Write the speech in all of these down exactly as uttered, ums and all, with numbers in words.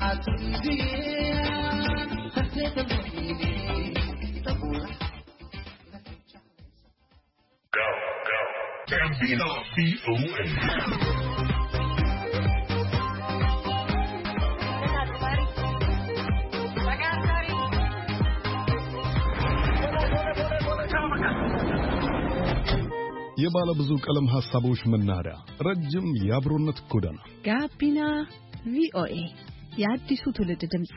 Gambino C O A. የባለ ብዙ ቀለም ሐሳቦች መናኸሪያ ረጅም የአብሮነት ጎዳና ጋቢና ቪኦኤ የአዲሱ ትውልድ ድምጽ።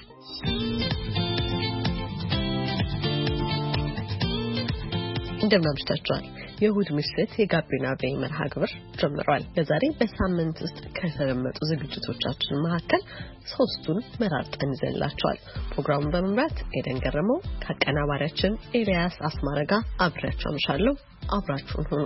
እንደምናምሽታችኋል። የእሁድ ምሽት የጋቢና ቪኦኤ መርሃ ግብር ጀምሯል። ለዛሬ በሳምንት ውስጥ ከተደመጡ ዝግጅቶቻችን መካከል ሶስቱን መራርጠን ይዘንላችኋል። ፕሮግራሙን በመምራት ኤደን ገረመው ከአቀናባሪያችን ኤልያስ አስማረጋ አብራችሁ አምሻለሁ። አብራችሁን ሁኑ።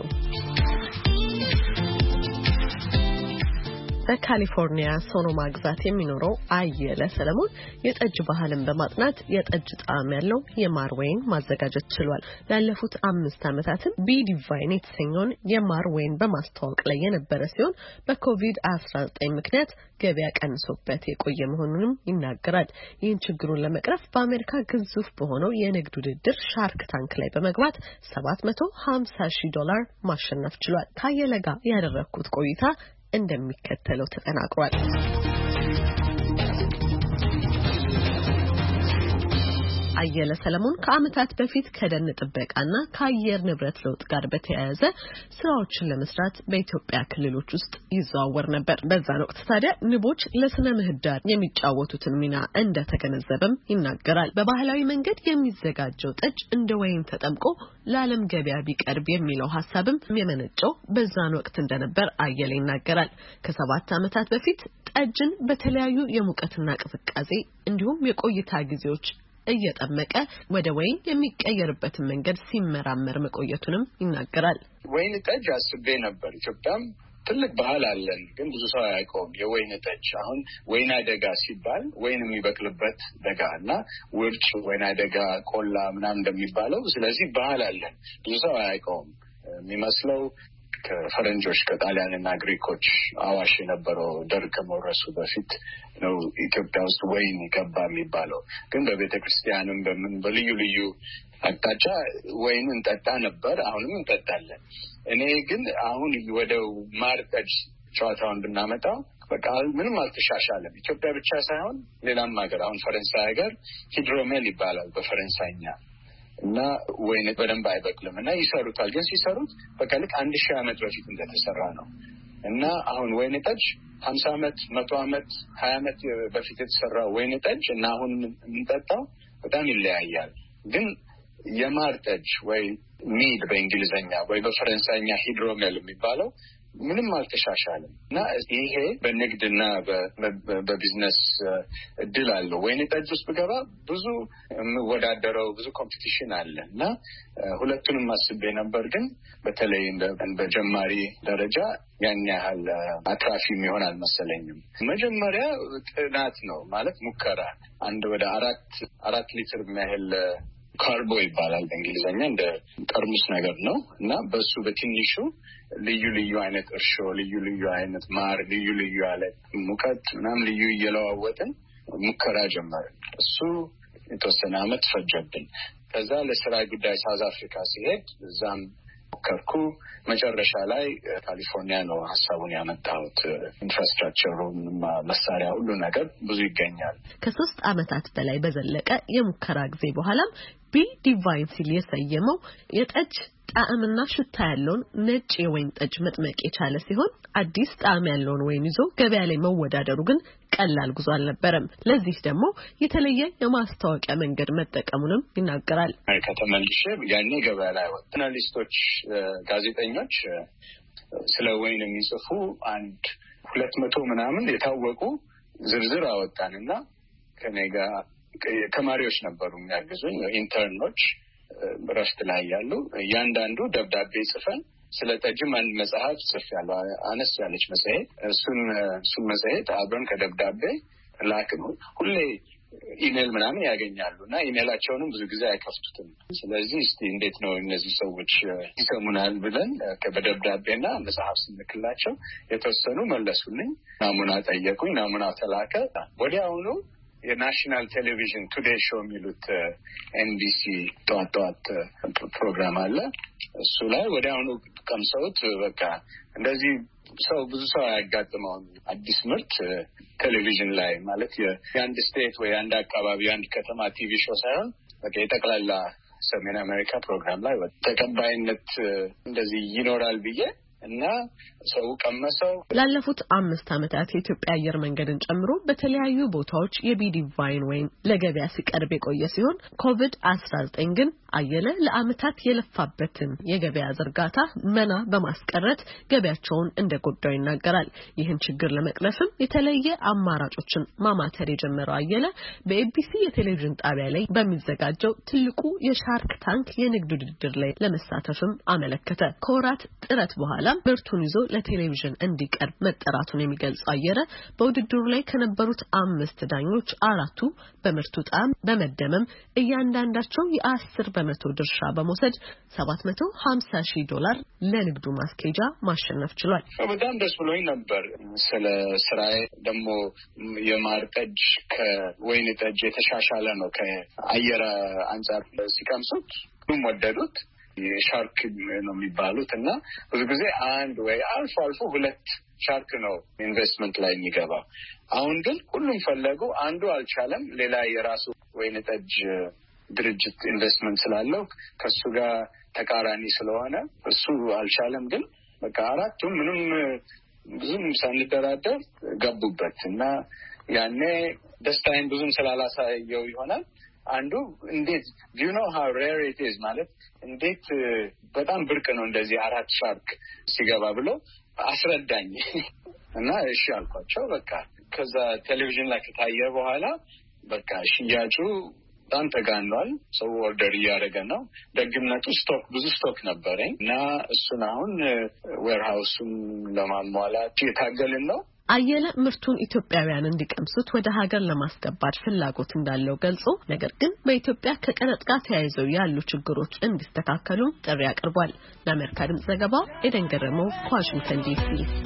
በካሊፎርኒያ ሶኖማ ግዛት የሚኖረው አየለ ሰለሞን የጠጅ ባህልን በማጥናት የጠጅ ጣዕም ያለው የማር ወይን ማዘጋጀት ችሏል። ላለፉት አምስት ዓመታትም ቢ ዲቫይን የተሰኘውን የማር ወይን በማስተዋወቅ ላይ የነበረ ሲሆን በኮቪድ አስራ ዘጠኝ ምክንያት ገበያ ቀንሶበት የቆየ መሆኑንም ይናገራል። ይህን ችግሩን ለመቅረፍ በአሜሪካ ግዙፍ በሆነው የንግድ ውድድር ሻርክ ታንክ ላይ በመግባት ሰባት መቶ ሃምሳ ሺህ ዶላር ማሸነፍ ችሏል። ከአየለ ጋር ያደረኩት ቆይታ እንደሚከተለው ተጠናቅሯል። አየለ ሰለሞን ከዓመታት በፊት ከደን ጥበቃና ከአየር ንብረት ለውጥ ጋር በተያያዘ ስራዎችን ለመስራት በኢትዮጵያ ክልሎች ውስጥ ይዘዋወር ነበር። በዛን ወቅት ታዲያ ንቦች ለስነ ምህዳር የሚጫወቱትን ሚና እንደተገነዘበም ይናገራል። በባህላዊ መንገድ የሚዘጋጀው ጠጅ እንደ ወይን ተጠምቆ ለዓለም ገበያ ቢቀርብ የሚለው ሐሳብም የመነጨው በዛን ወቅት እንደነበር አየለ ይናገራል። ከሰባት ዓመታት በፊት ጠጅን በተለያዩ የሙቀትና ቅዝቃዜ እንዲሁም የቆይታ ጊዜዎች እየጠመቀ ወደ ወይን የሚቀየርበትን መንገድ ሲመራመር መቆየቱንም ይናገራል። ወይን ጠጅ አስቤ ነበር። ኢትዮጵያም ትልቅ ባህል አለን፣ ግን ብዙ ሰው አያውቀውም። የወይን ጠጅ አሁን ወይና ደጋ ሲባል ወይን የሚበቅልበት ደጋ እና ውርጭ ወይና ደጋ ቆላ ምናምን እንደሚባለው፣ ስለዚህ ባህል አለን። ብዙ ሰው አያውቀውም የሚመስለው ከፈረንጆች ከጣሊያንና ግሪኮች አዋሽ የነበረው ደርግ ከመውረሱ በፊት ነው ኢትዮጵያ ውስጥ ወይን ይገባ የሚባለው። ግን በቤተ ክርስቲያንም በምን በልዩ ልዩ አቅጣጫ ወይን እንጠጣ ነበር፣ አሁንም እንጠጣለን። እኔ ግን አሁን ወደ ማር ጠጅ ጨዋታውን ብናመጣው በቃ ምንም አልተሻሻለም። ኢትዮጵያ ብቻ ሳይሆን ሌላም ሀገር፣ አሁን ፈረንሳይ ሀገር ሂድሮሜል ይባላል በፈረንሳይኛ እና ወይን በደንብ አይበቅልም እና ይሰሩታል። ግን ሲሰሩት በቃ ልክ አንድ ሺህ ዓመት በፊት እንደተሰራ ነው። እና አሁን ወይን ጠጅ ሀምሳ ዓመት መቶ ዓመት ሀያ ዓመት በፊት የተሰራ ወይን ጠጅ እና አሁን የምንጠጣው በጣም ይለያያል። ግን የማር ጠጅ ወይ ሚድ በእንግሊዘኛ ወይ በፈረንሳይኛ ሂድሮሜል የሚባለው ምንም አልተሻሻለም። እና ይሄ በንግድና በቢዝነስ እድል አለው። ወይን ጠጅ ውስጥ ብገባ ብዙ የምወዳደረው ብዙ ኮምፒቲሽን አለ እና ሁለቱንም አስቤ ነበር። ግን በተለይ በጀማሪ ደረጃ ያን ያህል አትራፊ የሚሆን አልመሰለኝም። መጀመሪያ ጥናት ነው ማለት ሙከራ። አንድ ወደ አራት አራት ሊትር የሚያህል ካርቦ ይባላል በእንግሊዘኛ፣ እንደ ጠርሙስ ነገር ነው እና በሱ በትንሹ ልዩ ልዩ አይነት እርሾ፣ ልዩ ልዩ አይነት ማር፣ ልዩ ልዩ ያለ ሙቀት ምናምን ልዩ እየለዋወጥን ሙከራ ጀመርን። እሱ የተወሰነ ዓመት ፈጀብን። ከዛ ለስራ ጉዳይ ሳውዝ አፍሪካ ሲሄድ እዛም ሞከርኩ። መጨረሻ ላይ ካሊፎርኒያ ነው ሀሳቡን ያመጣሁት። ኢንፍራስትራክቸሩ፣ መሳሪያ፣ ሁሉ ነገር ብዙ ይገኛል። ከሶስት ዓመታት በላይ በዘለቀ የሙከራ ጊዜ በኋላም ቢ ዲቫይን ሲል የሰየመው የጠጅ ጣዕምና ሽታ ያለውን ነጭ የወይን ጠጅ መጥመቅ የቻለ ሲሆን አዲስ ጣዕም ያለውን ወይን ይዞ ገበያ ላይ መወዳደሩ ግን ቀላል ጉዞ አልነበረም። ለዚህ ደግሞ የተለየ የማስታወቂያ መንገድ መጠቀሙንም ይናገራል። ከተመልሼ ያኔ ገበያ ላይ ወጣ ጆርናሊስቶች፣ ጋዜጠኞች ስለ ወይን የሚጽፉ አንድ ሁለት መቶ ምናምን የታወቁ ዝርዝር አወጣንና ከኔ ጋር ተማሪዎች ነበሩ የሚያግዙኝ፣ ኢንተርኖች ረፍት ላይ ያሉ። እያንዳንዱ ደብዳቤ ጽፈን ስለ ጠጅም አንድ መጽሐፍ ጽፌያለሁ፣ አነስ ያለች መጽሔት። እሱን እሱን መጽሔት አብረን ከደብዳቤ ላክን። ሁሌ ኢሜል ምናምን ያገኛሉ እና ኢሜላቸውንም ብዙ ጊዜ አይከፍቱትም። ስለዚህ እስቲ እንዴት ነው እነዚህ ሰዎች ይሰሙናል ብለን በደብዳቤና መጽሐፍ ስንልክላቸው የተወሰኑ መለሱልኝ። ናሙና ጠየቁኝ፣ ናሙና ተላከ። ወዲያውኑ የናሽናል ቴሌቪዥን ቱዴይ ሾው የሚሉት ኤንቢሲ ጠዋት ጠዋት ፕሮግራም አለ። እሱ ላይ ወዲያውኑ ቀምሰውት በቃ እንደዚህ ሰው ብዙ ሰው ያጋጥመው አዲስ ምርት ቴሌቪዥን ላይ ማለት የአንድ ስቴት ወይ አንድ አካባቢ አንድ ከተማ ቲቪ ሾው ሳይሆን በቃ የጠቅላላ ሰሜን አሜሪካ ፕሮግራም ላይ ተቀባይነት እንደዚህ ይኖራል ብዬ እና ሰው ቀመሰው። ላለፉት አምስት ዓመታት የኢትዮጵያ አየር መንገድን ጨምሮ በተለያዩ ቦታዎች የቢዲቫይን ወይን ለገበያ ሲቀርብ የቆየ ሲሆን ኮቪድ አስራ ዘጠኝ ግን አየለ ለአመታት የለፋበትን የገበያ ዝርጋታ መና በማስቀረት ገበያቸውን እንደጎዳው ይናገራል። ይህን ችግር ለመቅረፍም የተለየ አማራጮችን ማማተር የጀመረው አየለ በኤቢሲ የቴሌቪዥን ጣቢያ ላይ በሚዘጋጀው ትልቁ የሻርክ ታንክ የንግድ ውድድር ላይ ለመሳተፍም አመለከተ። ከወራት ጥረት በኋላ ምርቱን ይዞ ለቴሌቪዥን እንዲቀርብ መጠራቱን የሚገልጸው አየለ በውድድሩ ላይ ከነበሩት አምስት ዳኞች አራቱ በምርቱ ጣዕም በመደመም እያንዳንዳቸው የአስር በመቶ ድርሻ በመውሰድ ሰባት መቶ ሀምሳ ሺህ ዶላር ለንግዱ ማስኬጃ ማሸነፍ ችሏል። በጣም ደስ ብሎኝ ነበር። ስለ ስራዬ ደግሞ የማር ጠጅ ከወይን ጠጅ የተሻሻለ ነው ከአየር አንፃር ሲቀምሱት ሁሉም ወደዱት። የሻርክ ነው የሚባሉት እና ብዙ ጊዜ አንድ ወይ አልፎ አልፎ ሁለት ሻርክ ነው ኢንቨስትመንት ላይ የሚገባው። አሁን ግን ሁሉም ፈለጉ። አንዱ አልቻለም። ሌላ የራሱ ወይን ጠጅ ድርጅት ኢንቨስትመንት ስላለው ከሱ ጋር ተቃራኒ ስለሆነ እሱ አልቻለም። ግን በቃ አራቱም ምንም ብዙም ሳንደራደር ገቡበት እና ያኔ ደስታዬን ብዙም ስላላሳየው ይሆናል አንዱ እንዴት do you know how rare it is ማለት እንዴት በጣም ብርቅ ነው እንደዚህ አራት ሻርክ ሲገባ ብሎ አስረዳኝ እና እሺ አልኳቸው። በቃ ከዛ ቴሌቪዥን ላይ ከታየ በኋላ በቃ ሽያጩ በጣም ተጋኗል። ሰው ኦርደር እያደረገ ነው። ደግነቱ ስቶክ ብዙ ስቶክ ነበረኝ እና እሱን አሁን ዌርሃውሱን ለማሟላት እየታገልን ነው። አየለ ምርቱን ኢትዮጵያውያን እንዲቀምሱት ወደ ሀገር ለማስገባት ፍላጎት እንዳለው ገልጾ ነገር ግን በኢትዮጵያ ከቀረጥ ጋር ተያይዘው ያሉ ችግሮች እንዲስተካከሉ ጥሪ አቅርቧል። ለአሜሪካ ድምጽ ዘገባ ኤደን ገረመው ከዋሽንግተን ዲሲ።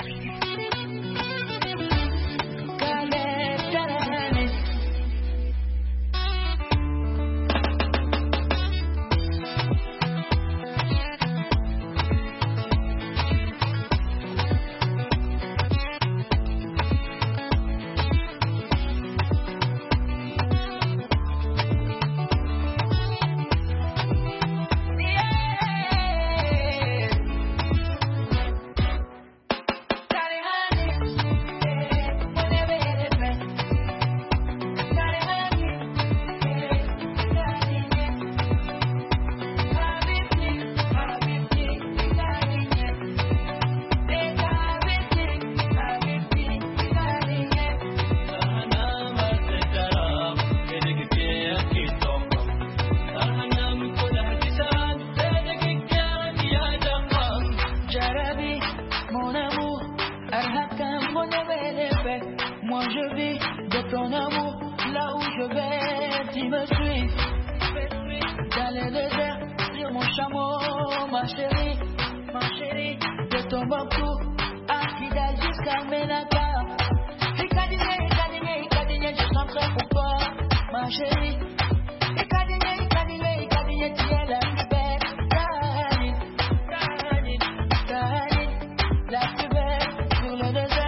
Moi je vis de ton amour, là où je vais, tu me suis. Dans le désert, sur mon chameau, ma chérie, ma chérie, de ton Tombouctou, à Kidal jusqu'à Ménaka. Ikadine, Ikadine, Ikadine, je chanterai pour toi, ma chérie. Ikadine, Ikadine, Ikadine, tu es la plus belle. Kaline, Kaline, Kaline, la plus belle sur le désert.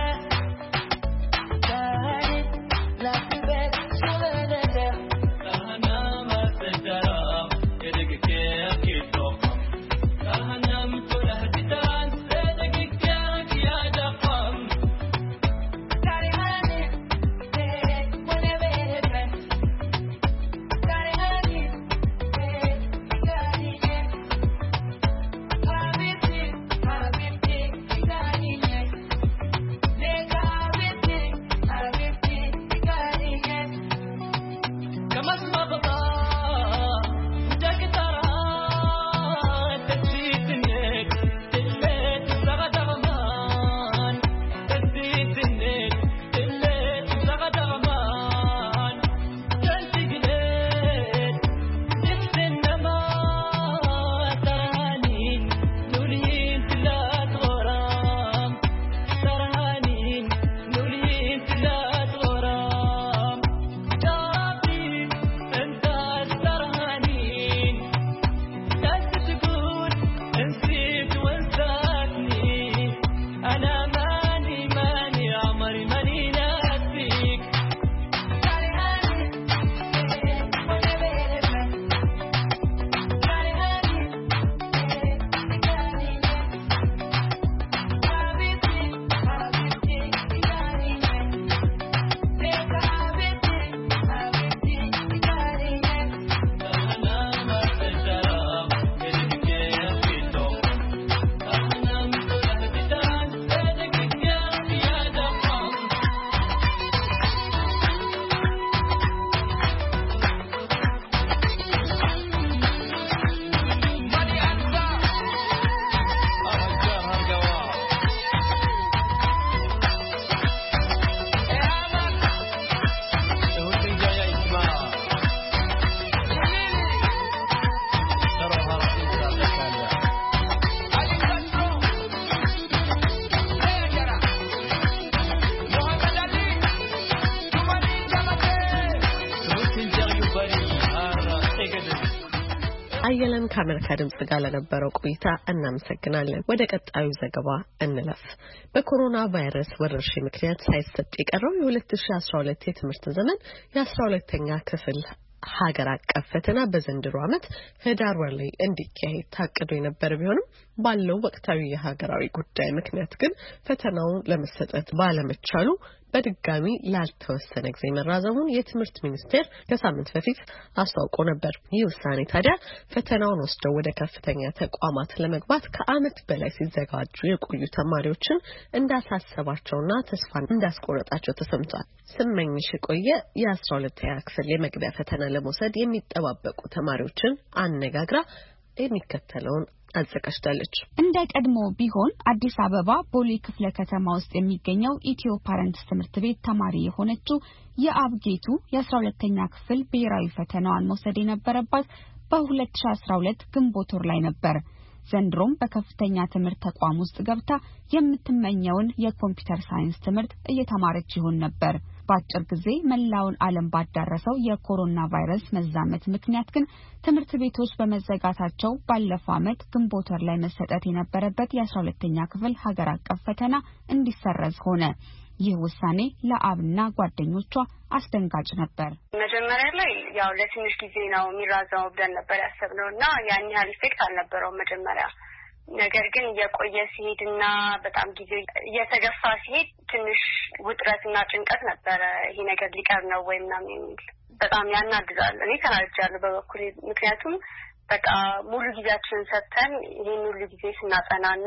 አየለን ከአሜሪካ ድምጽ ጋር ለነበረው ቆይታ እናመሰግናለን። ወደ ቀጣዩ ዘገባ እንለፍ። በኮሮና ቫይረስ ወረርሽኝ ምክንያት ሳይሰጥ የቀረው የ2012 የትምህርት ዘመን የ12ኛ ክፍል ሀገር አቀፍ ፈተና በዘንድሮ ዓመት ህዳር ወር ላይ እንዲካሄድ ታቅዶ የነበረ ቢሆንም ባለው ወቅታዊ የሀገራዊ ጉዳይ ምክንያት ግን ፈተናውን ለመሰጠት ባለመቻሉ በድጋሚ ላልተወሰነ ጊዜ መራዘሙን የትምህርት ሚኒስቴር ከሳምንት በፊት አስታውቆ ነበር። ይህ ውሳኔ ታዲያ ፈተናውን ወስደው ወደ ከፍተኛ ተቋማት ለመግባት ከዓመት በላይ ሲዘጋጁ የቆዩ ተማሪዎችን እንዳሳሰባቸውና ተስፋ እንዳስቆረጣቸው ተሰምቷል። ስመኝሽ ቆየ የአስራ ሁለተኛ ክፍል የመግቢያ ፈተና ለመውሰድ የሚጠባበቁ ተማሪዎችን አነጋግራ የሚከተለውን አዘጋጅታለች። እንደ ቀድሞ ቢሆን አዲስ አበባ ቦሌ ክፍለ ከተማ ውስጥ የሚገኘው ኢትዮ ፓረንትስ ትምህርት ቤት ተማሪ የሆነችው የአብጌቱ የአስራ ሁለተኛ ክፍል ብሔራዊ ፈተናዋን መውሰድ የነበረባት በሁለት ሺህ አስራ ሁለት ግንቦት ወር ላይ ነበር። ዘንድሮም በከፍተኛ ትምህርት ተቋም ውስጥ ገብታ የምትመኘውን የኮምፒውተር ሳይንስ ትምህርት እየተማረች ይሆን ነበር። በአጭር ጊዜ መላውን ዓለም ባዳረሰው የኮሮና ቫይረስ መዛመት ምክንያት ግን ትምህርት ቤቶች በመዘጋታቸው ባለፈው ዓመት ግንቦት ወር ላይ መሰጠት የነበረበት የአስራ ሁለተኛ ክፍል ሀገር አቀፍ ፈተና እንዲሰረዝ ሆነ። ይህ ውሳኔ ለአብና ጓደኞቿ አስደንጋጭ ነበር። መጀመሪያ ላይ ያው ለትንሽ ጊዜ ነው የሚራዘመው ብለን ነበር ያሰብነውና ያን ያህል ኢፌክት አልነበረውም መጀመሪያ። ነገር ግን የቆየ ሲሄድና በጣም ጊዜ እየተገፋ ሲሄድ ትንሽ ውጥረትና ጭንቀት ነበረ። ይሄ ነገር ሊቀር ነው ወይ ምናምን የሚል በጣም ያናድዳል። እኔ ተናድጃለሁ በበኩሌ። ምክንያቱም በቃ ሙሉ ጊዜያችንን ሰጥተን ይሄን ሁሉ ጊዜ ስናጠናና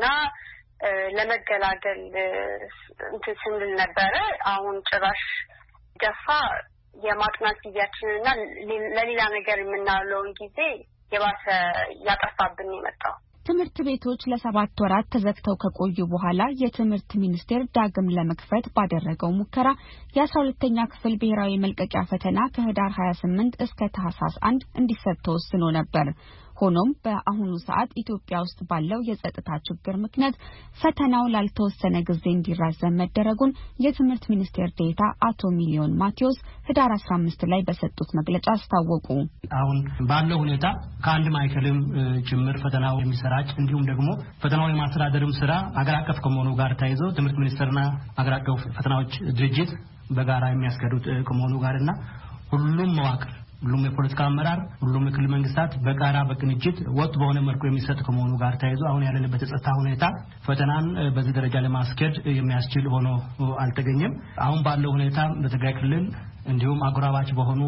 ለመገላገል እንትን ስንል ነበረ። አሁን ጭራሽ ገፋ የማጥናት ጊዜያችንና ለሌላ ነገር የምናውለውን ጊዜ የባሰ ያጠፋብን የመጣው። ትምህርት ቤቶች ለሰባት ወራት ተዘግተው ከቆዩ በኋላ የትምህርት ሚኒስቴር ዳግም ለመክፈት ባደረገው ሙከራ የአስራ ሁለተኛ ክፍል ብሔራዊ መልቀቂያ ፈተና ከህዳር ሀያ ስምንት እስከ ታህሳስ አንድ እንዲሰጥ ተወስኖ ነበር። ሆኖም በአሁኑ ሰዓት ኢትዮጵያ ውስጥ ባለው የጸጥታ ችግር ምክንያት ፈተናው ላልተወሰነ ጊዜ እንዲራዘም መደረጉን የትምህርት ሚኒስቴር ዴኤታ አቶ ሚሊዮን ማቴዎስ ህዳር አስራ አምስት ላይ በሰጡት መግለጫ አስታወቁ። አሁን ባለው ሁኔታ ከአንድ ማዕከልም ጭምር ፈተናው የሚሰራጭ እንዲሁም ደግሞ ፈተናው የማስተዳደርም ስራ አገር አቀፍ ከመሆኑ ጋር ተያይዞ ትምህርት ሚኒስቴርና አገር አቀፍ ፈተናዎች ድርጅት በጋራ የሚያስከዱት ከመሆኑ ጋርና ሁሉም መዋቅር ሁሉም የፖለቲካ አመራር ሁሉም የክልል መንግስታት በጋራ በቅንጅት ወጥ በሆነ መልኩ የሚሰጥ ከመሆኑ ጋር ተያይዞ አሁን ያለንበት የጸጥታ ሁኔታ ፈተናን በዚህ ደረጃ ለማስኬድ የሚያስችል ሆኖ አልተገኘም። አሁን ባለው ሁኔታ በትግራይ ክልል እንዲሁም አጎራባች በሆኑ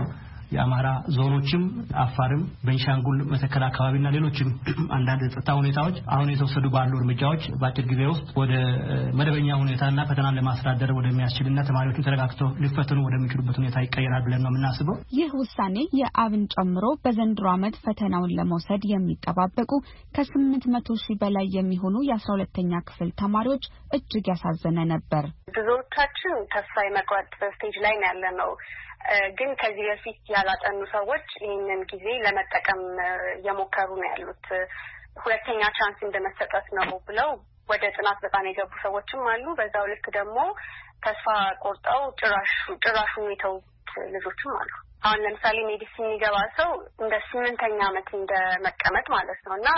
የአማራ ዞኖችም አፋርም ቤንሻንጉል መተከል አካባቢና ሌሎችም አንዳንድ የጸጥታ ሁኔታዎች አሁን የተወሰዱ ባሉ እርምጃዎች በአጭር ጊዜ ውስጥ ወደ መደበኛ ሁኔታና ፈተናን ለማስተዳደር ወደሚያስችልና ተማሪዎቹ ተረጋግተው ሊፈተኑ ወደሚችሉበት ሁኔታ ይቀየራል ብለን ነው የምናስበው። ይህ ውሳኔ የአብን ጨምሮ በዘንድሮ ዓመት ፈተናውን ለመውሰድ የሚጠባበቁ ከስምንት መቶ ሺህ በላይ የሚሆኑ የአስራ ሁለተኛ ክፍል ተማሪዎች እጅግ ያሳዘነ ነበር። ብዙዎቻችን ተስፋ የመቁረጥ ስቴጅ ላይ ነው ያለነው። ግን ከዚህ በፊት ያላጠኑ ሰዎች ይህንን ጊዜ ለመጠቀም እየሞከሩ ነው ያሉት። ሁለተኛ ቻንስ እንደመሰጠት ነው ብለው ወደ ጥናት በጣም የገቡ ሰዎችም አሉ። በዛው ልክ ደግሞ ተስፋ ቆርጠው ጭራሽ ጭራሹን የተውት ልጆችም አሉ። አሁን ለምሳሌ ሜዲሲን የሚገባ ሰው እንደ ስምንተኛ ዓመት እንደ መቀመጥ ማለት ነውና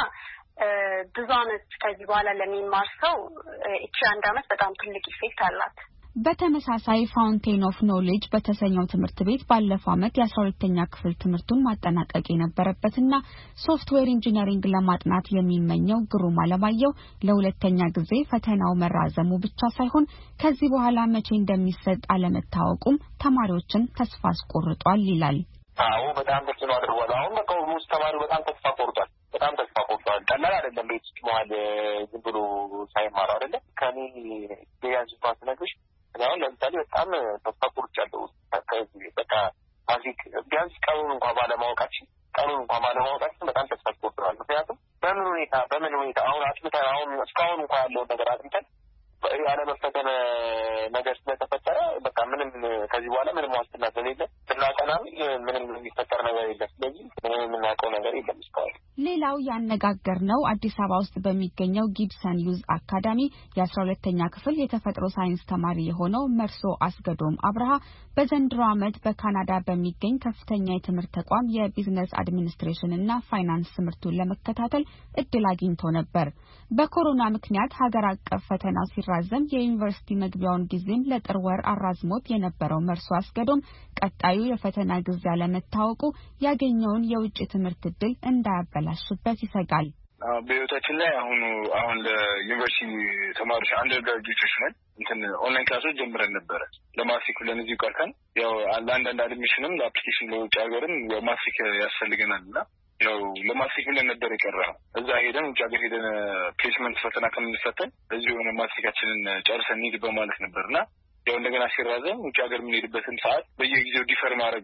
ብዙ ዓመት ከዚህ በኋላ ለሚማር ሰው እቺ አንድ ዓመት በጣም ትልቅ ኢፌክት አላት። በተመሳሳይ ፋውንቴን ኦፍ ኖሌጅ በተሰኘው ትምህርት ቤት ባለፈው ዓመት የአስራ ሁለተኛ ክፍል ትምህርቱን ማጠናቀቅ የነበረበትና ሶፍትዌር ኢንጂነሪንግ ለማጥናት የሚመኘው ግሩም አለማየሁ ለሁለተኛ ጊዜ ፈተናው መራዘሙ ብቻ ሳይሆን ከዚህ በኋላ መቼ እንደሚሰጥ አለመታወቁም ተማሪዎችን ተስፋ አስቆርጧል ይላል። አዎ በጣም ተጽዕኖ አድርጓል። አሁን በቃ ውስጥ ተማሪው በጣም ተስፋ ቆርጧል። በጣም ተስፋ ቆርጧል። ቀላል አይደለም። ቤት ውስጥ መዋል ዝም ብሎ ሳይማር አይደለም። ከኔ ቢያንስ እንኳን ስነግርሽ አሁን ለምሳሌ በጣም ተስፋ ቆርጫለሁ። በቃ ማዚክ ቢያንስ ቀኑን እንኳን ባለማወቃችን ቀኑን እንኳን ባለማወቃችን በጣም ተስፋ ቆርጧል። ምክንያቱም በምን ሁኔታ በምን ሁኔታ አሁን አጥምተን አሁን እስካሁን እንኳን ያለውን ነገር አጥምተን ያለ መፈተን ነገር ስለተፈጠረ በቃ ምንም ከዚህ በኋላ ምንም ዋስትና ስለሌለ ስናጠናም ምንም የሚፈጠር ነገር የለም። ስለዚህ ምንም የምናውቀው ነገር የለም እስካሁን። ሌላው ያነጋገርነው አዲስ አበባ ውስጥ በሚገኘው ጊብሰን ዩዝ አካዳሚ የአስራ ሁለተኛ ክፍል የተፈጥሮ ሳይንስ ተማሪ የሆነው መርሶ አስገዶም አብርሃ በዘንድሮ ዓመት በካናዳ በሚገኝ ከፍተኛ የትምህርት ተቋም የቢዝነስ አድሚኒስትሬሽን እና ፋይናንስ ትምህርቱን ለመከታተል እድል አግኝቶ ነበር። በኮሮና ምክንያት ሀገር አቀፍ ፈተናው ሲራዘም የዩኒቨርሲቲ መግቢያውን ጊዜም ለጥር ወር አራዝሞት የነበረው መርሶ አስገዶም ቀጣዩ የፈተና ጊዜ አለመታወቁ ያገኘውን የውጭ ትምህርት እድል እንዳያበላሽበት ይሰጋል። በህይወታችን ላይ አሁን አሁን ለዩኒቨርሲቲ ተማሪዎች አንደር ግራጁዌሽን እንትን ኦንላይን ክላሶች ጀምረን ነበር። ለማትሪክ ብለን እዚህ ቀርተን ያው አንዳንድ አድሚሽንም ለአፕሊኬሽን ለውጭ ሀገርም ያው ማትሪክ ያስፈልገናልና ያው ለማትሪክ ብለን ነበር የቀረነው። እዛ ሄደን ውጭ ሀገር ሄደን ፕሌስመንት ፈተና ከምንፈተን እዚሁ የሆነ ማትሪካችንን ጨርሰን እንሂድ በማለት ነበርና ያው እንደገና ሲራዘም ውጭ ሀገር የምንሄድበትን ሰዓት በየጊዜው ዲፈር ማድረግ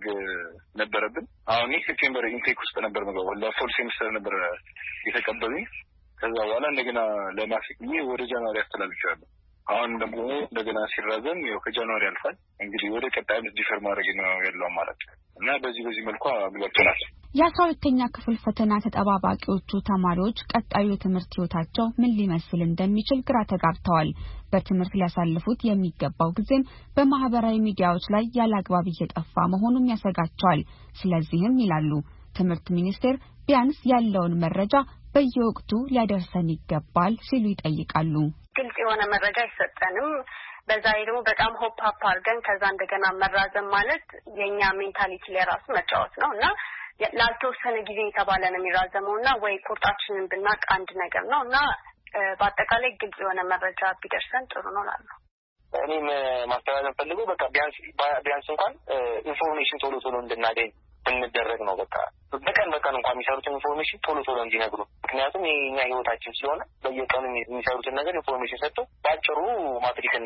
ነበረብን። አሁን ሴፕቴምበር ኢንቴክ ውስጥ ነበር መገባው ለፎል ሴሚስተር ነበር የተቀበሉኝ። ከዛ በኋላ እንደገና ለማትሪክ ብዬ ወደ ጃንዋሪ አስተላልፌያለሁ። አሁን ደግሞ እንደገና ሲራዘም ያው ከጃንዋሪ አልፏል። እንግዲህ ወደ ቀጣይ ዓመት ዲፈር ማድረግ ነው ያለው ማለት እና በዚህ በዚህ መልኩ አግባብተናል። የአስራ ሁለተኛ ክፍል ፈተና ተጠባባቂዎቹ ተማሪዎች ቀጣዩ የትምህርት ህይወታቸው ምን ሊመስል እንደሚችል ግራ ተጋብተዋል። በትምህርት ሊያሳልፉት የሚገባው ጊዜም በማህበራዊ ሚዲያዎች ላይ ያላግባብ እየጠፋ መሆኑን ያሰጋቸዋል። ስለዚህም ይላሉ ትምህርት ሚኒስቴር ቢያንስ ያለውን መረጃ በየወቅቱ ሊያደርሰን ይገባል ሲሉ ይጠይቃሉ። ግልጽ የሆነ መረጃ አይሰጠንም። በዛ ላይ ደግሞ በጣም ሆፕ አፕ አድርገን ከዛ እንደገና መራዘም ማለት የኛ ሜንታሊቲ ላይ ራሱ መጫወት ነው እና ላልተወሰነ ጊዜ የተባለ ነው የሚራዘመውና ወይ ቁርጣችንን ብናቅ አንድ ነገር ነው እና በአጠቃላይ ግልጽ የሆነ መረጃ ቢደርሰን ጥሩ ነው ላሉ እኔም ማስተላለፍ ፈልገው በቃ ቢያንስ ቢያንስ እንኳን ኢንፎርሜሽን ቶሎ ቶሎ እንድናገኝ እንደረግ ነው። በቃ በቀን በቀን እንኳን የሚሰሩት ኢንፎርሜሽን ቶሎ ቶሎ እንዲነግሩ ምክንያቱም የኛ ህይወታችን ስለሆነ በየቀኑ የሚሰሩትን ነገር ኢንፎርሜሽን ሰጥቶ ባጭሩ ማትሪክን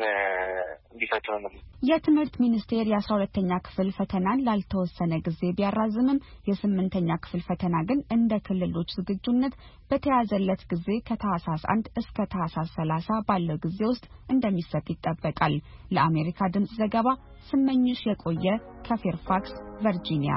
እንዲፈትኑ ነው። የትምህርት ሚኒስቴር የአስራ ሁለተኛ ክፍል ፈተናን ላልተወሰነ ጊዜ ቢያራዝምም የስምንተኛ ክፍል ፈተና ግን እንደ ክልሎች ዝግጁነት በተያዘለት ጊዜ ከታህሳስ አንድ እስከ ታህሳስ ሰላሳ ባለው ጊዜ ውስጥ እንደሚሰጥ ይጠበቃል። ለአሜሪካ ድምጽ ዘገባ ስመኝሽ የቆየ ከፌርፋክስ ቨርጂኒያ።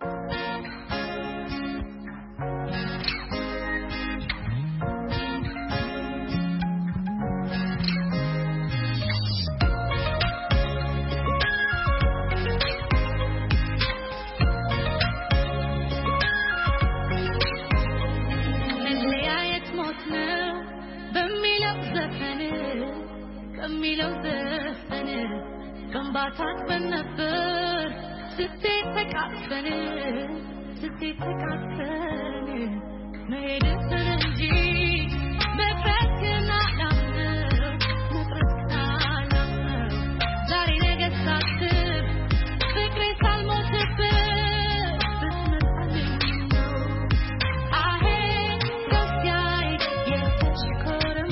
Combatant beneber, siti tekaksen, siti tekaksen, made it serenji, befekna namne, mutrasna namne, dari negesat, fikri salmo tepe, bismet alimno, ahe gasyai, yetishkoram.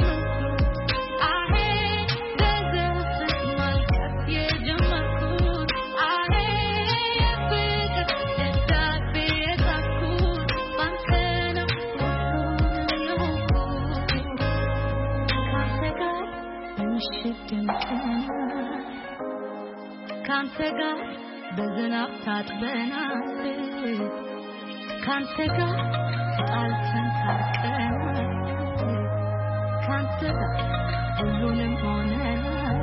Kante ga beznap tatbenal Kante ga alten tatbenal Kante ga ululim onenal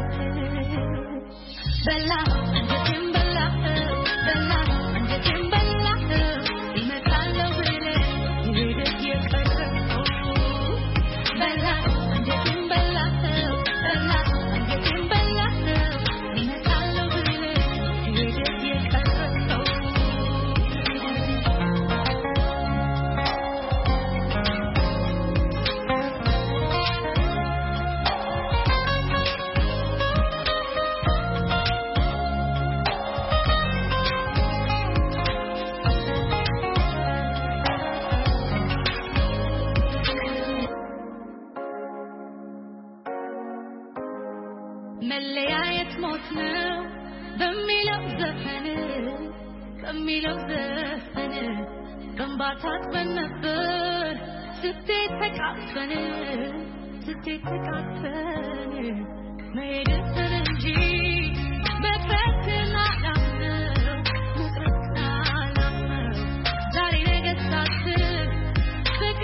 Bella anjetim bella Bella anjetim bella Imetallo bile Yedek yekarro Bella anjetim bella Bella anjetim bella Imetallo bile Yedek yekarro መለያየት ሞት ነው በሚለው ዘፈን በሚለው ዘፈን በንባታት በነበር ስትት ተቃፈን ስትት ተቃፈን መሄድን እንጂ በፈተና ነው ሙጥረና ነው ዛሬ ነገ ሳስብ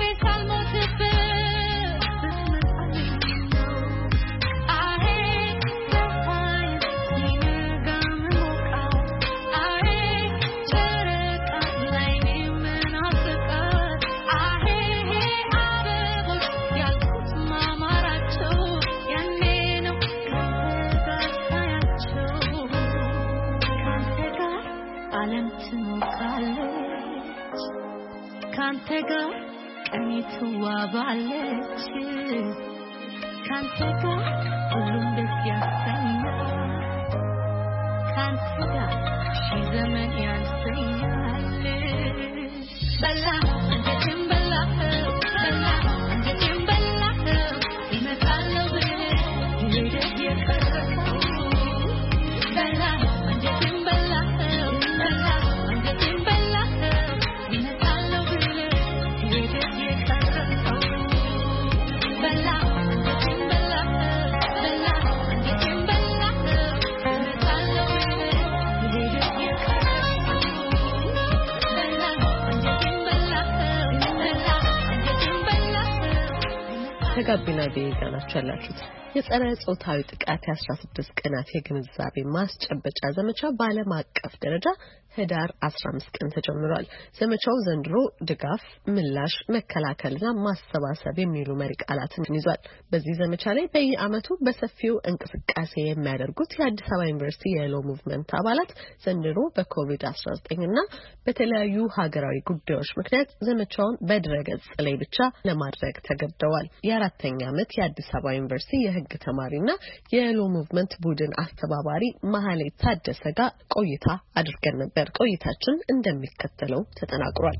ዓለም ትሞቃለች ካንተ ጋር ቀኔ ትዋባለች ካንተ ጋር ሁሉም ደስ ያሰኛል ካንተ ጋር ሺህ ዘመን ያንሰኛል በላ አንጀቴን በላኸው በላ አንጀቴን በላኸው ይመጣለው ብለህ ይሄደህ የቀረኸው በላ አንጀቴን በላኸው በላ አንጀቴን በላኸው ይመጣለው ብለህ ይሄደህ የቀረኸው በላ አንጀቴን በላኸው በላ አንጀቴን በላኸው ይመጣለው ብለህ ይሄደህ የቀረኸው በላ አንጀቴን በላኸው በላ አንጀቴን በላኸው ተጋቢና ቤዛ ናችሁ ያላችሁት የጸረ ጾታዊ ጥቃት የአስራ ስድስት ቀናት የግንዛቤ ማስጨበጫ ዘመቻ በዓለም አቀፍ ደረጃ ህዳር አስራ አምስት ቀን ተጀምሯል። ዘመቻው ዘንድሮ ድጋፍ፣ ምላሽ፣ መከላከልና ማሰባሰብ የሚሉ መሪ ቃላትን ይዟል። በዚህ ዘመቻ ላይ በየዓመቱ በሰፊው እንቅስቃሴ የሚያደርጉት የአዲስ አበባ ዩኒቨርሲቲ የሎ ሙቭመንት አባላት ዘንድሮ በኮቪድ አስራ ዘጠኝ እና በተለያዩ ሀገራዊ ጉዳዮች ምክንያት ዘመቻውን በድረገጽ ላይ ብቻ ለማድረግ ተገደዋል። የአራተኛ ዓመት የአዲስ አበባ ዩኒቨርሲቲ የህግ ተማሪና የሎ ሙቭመንት ቡድን አስተባባሪ መሐሌት ታደሰ ጋር ቆይታ አድርገን ነበር። ቆይታችን እንደሚከተለው ተጠናክሯል።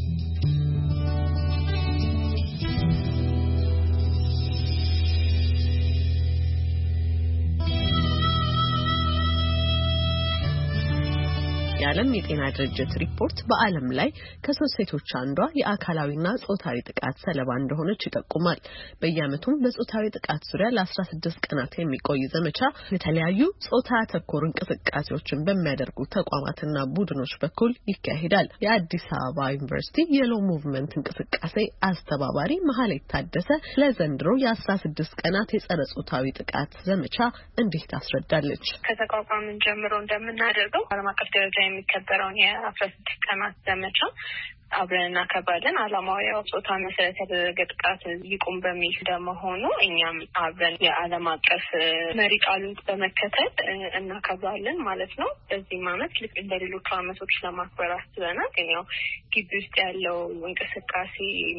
የዓለም የጤና ድርጅት ሪፖርት በዓለም ላይ ከሶስት ሴቶች አንዷ የአካላዊና ጾታዊ ጥቃት ሰለባ እንደሆነች ይጠቁማል። በየዓመቱም በጾታዊ ጥቃት ዙሪያ ለአስራ ስድስት ቀናት የሚቆይ ዘመቻ የተለያዩ ጾታ ተኮር እንቅስቃሴዎችን በሚያደርጉ ተቋማትና ቡድኖች በኩል ይካሄዳል። የአዲስ አበባ ዩኒቨርሲቲ የሎ ሙቭመንት እንቅስቃሴ አስተባባሪ መሐሌት ታደሰ ለዘንድሮ የአስራ ስድስት ቀናት የጸረ ጾታዊ ጥቃት ዘመቻ እንዴት ታስረዳለች። ከተቋቋምን ጀምሮ እንደምናደርገው ዓለም አቀፍ ደረጃ የሚከበረውን የአስራ ስድስት ቀናት ዘመቻ አብረን እናከብራለን። ዓላማው ያው ጾታ መሰረት ያደረገ ጥቃት ይቁም በሚል እንደመሆኑ እኛም አብረን የዓለም አቀፍ መሪ ቃሉን በመከተል እናከብራለን ማለት ነው። በዚህም ዓመት ልክ እንደ ሌሎቹ ዓመቶች ለማክበር አስበናል። ግን ያው ግቢ ውስጥ ያለው እንቅስቃሴ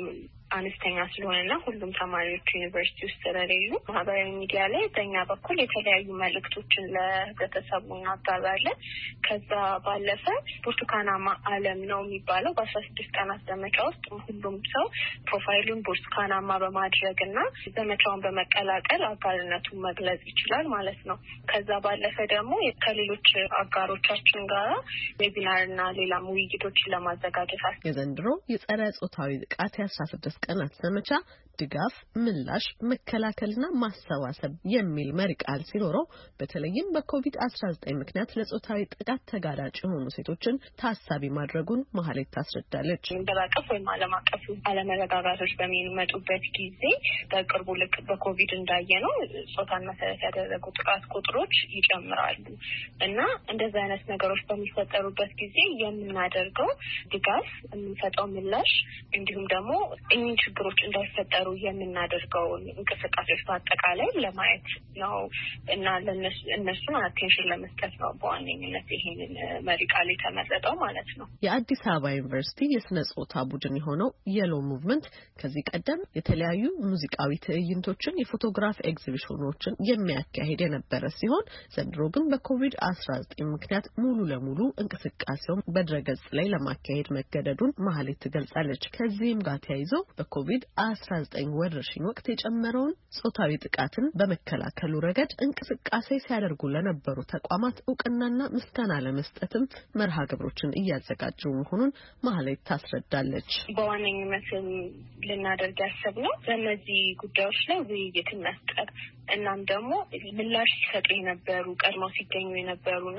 አነስተኛ ስለሆነና ሁሉም ተማሪዎች ዩኒቨርሲቲ ውስጥ ስለሌሉ ማህበራዊ ሚዲያ ላይ በእኛ በኩል የተለያዩ መልእክቶችን ለህብረተሰቡ እናጋራለን። ከዛ ባለፈ ብርቱካናማ ዓለም ነው የሚባለው በአስራ ስድስት ቀናት ዘመቻ ውስጥ ሁሉም ሰው ፕሮፋይሉን ብርቱካናማ በማድረግና ዘመቻውን በመቀላቀል አጋርነቱን መግለጽ ይችላል ማለት ነው። ከዛ ባለፈ ደግሞ ከሌሎች አጋሮቻችን ጋር ዌቢናርና ሌላም ውይይቶችን ለማዘጋጀት የዘንድሮ የጸረ ጾታዊ ጥቃት የአስራ ስድስት ቀናት ዘመቻ ድጋፍ፣ ምላሽ፣ መከላከልና ማሰባሰብ የሚል መሪ ቃል ሲኖረው በተለይም በኮቪድ አስራ ዘጠኝ ምክንያት ለጾታዊ ጥቃት ተጋላጭ የሆኑ ሴቶችን ታሳቢ ማድረጉን መሐሌት ታስረዳለች። እንደባቀፍ ወይም ዓለም አቀፍ አለመረጋጋቶች በሚመጡበት ጊዜ በቅርቡ ልክ በኮቪድ እንዳየነው ጾታን መሰረት ያደረጉ ጥቃት ቁጥሮች ይጨምራሉ እና እንደዚህ አይነት ነገሮች በሚፈጠሩበት ጊዜ የምናደርገው ድጋፍ፣ የምንሰጠው ምላሽ እንዲሁም ደግሞ እኚህ ችግሮች እንዳይፈጠሩ የምናደርገው እንቅስቃሴዎች በአጠቃላይ ለማየት ነው እና ለነሱ እነሱን አቴንሽን ለመስጠት ነው በዋነኝነት ይሄንን መሪ ቃል የተመረጠው ማለት ነው። የአዲስ አበባ ዩኒቨርሲቲ የስነ ጾታ ቡድን የሆነው የሎ ሙቭመንት ከዚህ ቀደም የተለያዩ ሙዚቃዊ ትዕይንቶችን፣ የፎቶግራፍ ኤግዚቢሽኖችን የሚያካሂድ የነበረ ሲሆን ዘንድሮ ግን በኮቪድ አስራ ዘጠኝ ምክንያት ሙሉ ለሙሉ እንቅስቃሴውን በድረገጽ ላይ ለማካሄድ መገደዱን መሐሌት ትገልጻለች። ከዚህም ጋር ተያይዞ በኮቪድ አስራ ዘጠኝ ወረርሽኝ ወቅት የጨመረውን ጾታዊ ጥቃትን በመከላከሉ ረገድ እንቅስቃሴ ሲያደርጉ ለነበሩ ተቋማት እውቅናና ምስጋና ለመስጠትም መርሃ ግብሮችን እያዘጋጁ መሆኑን መሐሌት ታስረዳለች። በዋነኝነት ልናደርግ ያሰብነው በእነዚህ ጉዳዮች ላይ ውይይትን መስጠት እናም ደግሞ ምላሽ ሲሰጡ የነበሩ ቀድሞ ሲገኙ የነበሩና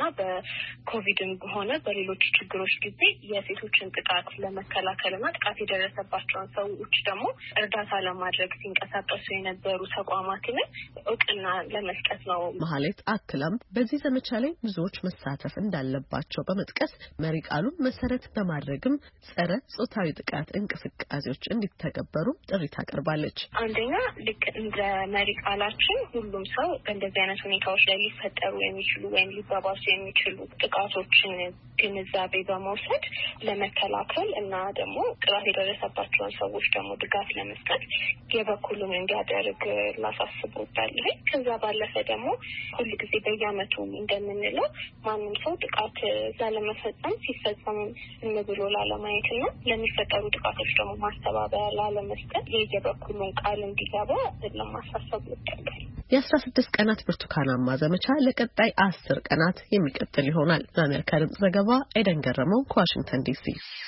በኮቪድም ሆነ በሌሎች ችግሮች ጊዜ የሴቶችን ጥቃት ለመከላከልና ጥቃት የደረሰባቸውን ሰዎች ደግሞ እርዳታ ለማድረግ ሲንቀሳቀሱ የነበሩ ተቋማትን እውቅና ለመስጠት ነው። መሐሌት አክላም በዚህ ዘመቻ ላይ ብዙዎች መሳተፍ እንዳለባቸው በመጥቀስ መሪ ቃሉን መሰረት በማድረግም ጸረ ጾታዊ ጥቃት እንቅስቃሴዎች እንዲተገበሩ ጥሪ ታቀርባለች። አንደኛ ልክ እንደ መሪ ቃላችን ግን ሁሉም ሰው እንደዚህ አይነት ሁኔታዎች ላይ ሊፈጠሩ የሚችሉ ወይም ሊባባሱ የሚችሉ ጥቃቶችን ግንዛቤ በመውሰድ ለመከላከል እና ደግሞ ጥቃት የደረሰባቸውን ሰዎች ደግሞ ድጋፍ ለመስጠት የበኩሉን እንዲያደርግ ላሳስብ እወዳለሁ። ከዛ ባለፈ ደግሞ ሁሉ ጊዜ በየዓመቱ እንደምንለው ማንም ሰው ጥቃት ላለመፈጸም ሲፈጸም እንብሎ ላለማየት እና ለሚፈጠሩ ጥቃቶች ደግሞ ማስተባበያ ላለመስጠት የየበኩሉን ቃል እንዲገባ ለማሳሰብ እወዳለሁ። የአስራ ስድስት ቀናት ብርቱካናማ ዘመቻ ለቀጣይ አስር ቀናት የሚቀጥል ይሆናል። ለአሜሪካ ድምጽ ዘገባ ኤደን ገረመው ከዋሽንግተን ዲሲ።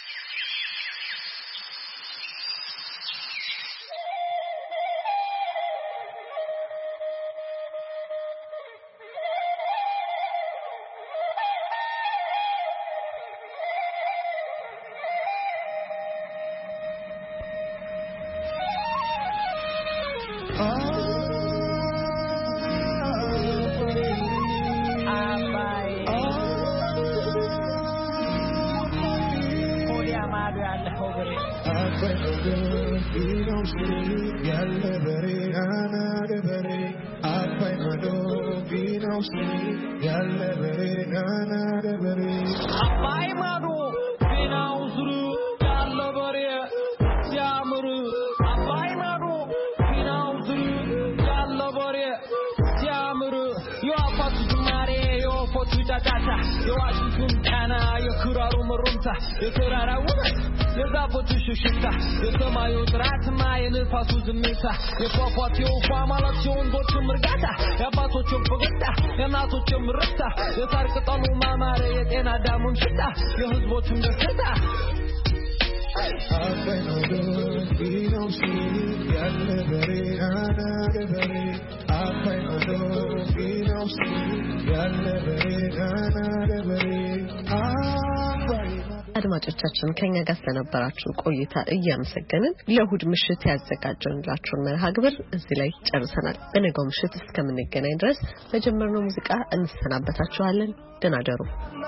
የፏፏቴው ፏማላቸውን ቦቹም እርጋታ የአባቶቹም ፈገግታ የእናቶቹም ረፍታ የሳር ቅጠሉ ማማረ የጤና ዳሙን ሽታ የህዝቦቹም ደስታ አባይ ነው ቢኖር ሲል ያለ በሬ አና ገበሬ አባይ ነው ቢኖር ሲል ያለ በሬ አና ገበሬ አድማጮቻችን ከኛ ጋር ስለነበራችሁ ቆይታ እያመሰገንን ለእሁድ ምሽት ያዘጋጀንላችሁን መርሃ ግብር እዚህ ላይ ጨርሰናል። በነገው ምሽት እስከምንገናኝ ድረስ በጀመርነው ሙዚቃ እንሰናበታችኋለን። ደህና ደሩ።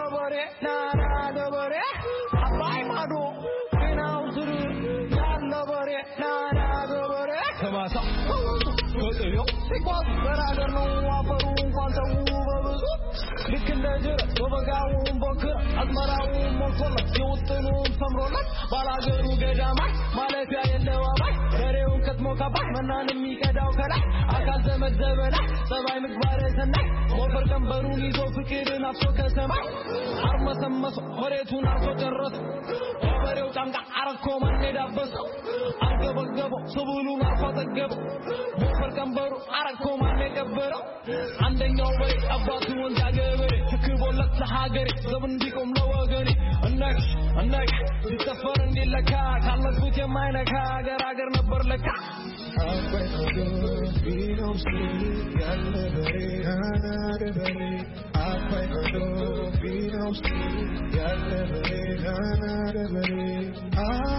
ልክ እንደ ጅረት በበጋውም ቦክር አዝመራውም ሞልቶለት የውጥኑም ሰምሮለት ባላገሩ ገዳማይ ማለፊያ የለው አባይ በሬውን ከትሞ ካባይ መናን የሚቀዳው ከላይ አካል ዘመድ ዘበላይ ጸባይ ምግባረ ሰናይ ሞፈር ቀንበሩን ይዞ ፍቅርን አፍሶ ከሰማይ አርመሰመሶ መሬቱን አርሶ ጨረሰ በሬው ጫንቃ አረኮ ማን ዳበሰው አርገበገበው ስብሉን አርፎ ጠገበው ሞፈር ቀንበሩ አረኮ ማን ቀበረው አንደኛው በሬ አባቱ ወንዝ አገበሬ ትክቦለት ለሀገሬ ዘብ እንዲቆም ለወገኔ እነሽ እነሽ ሲተፈር እንዲለካ ካለፉት የማይነካ ሀገር ሀገር ነበር ለካ አባይ ነው ቢኖር ሲል ያለ በሬ አና ገበሬ አባይ ነው ቢኖር ሲል ያለ በሬ አና ገበሬ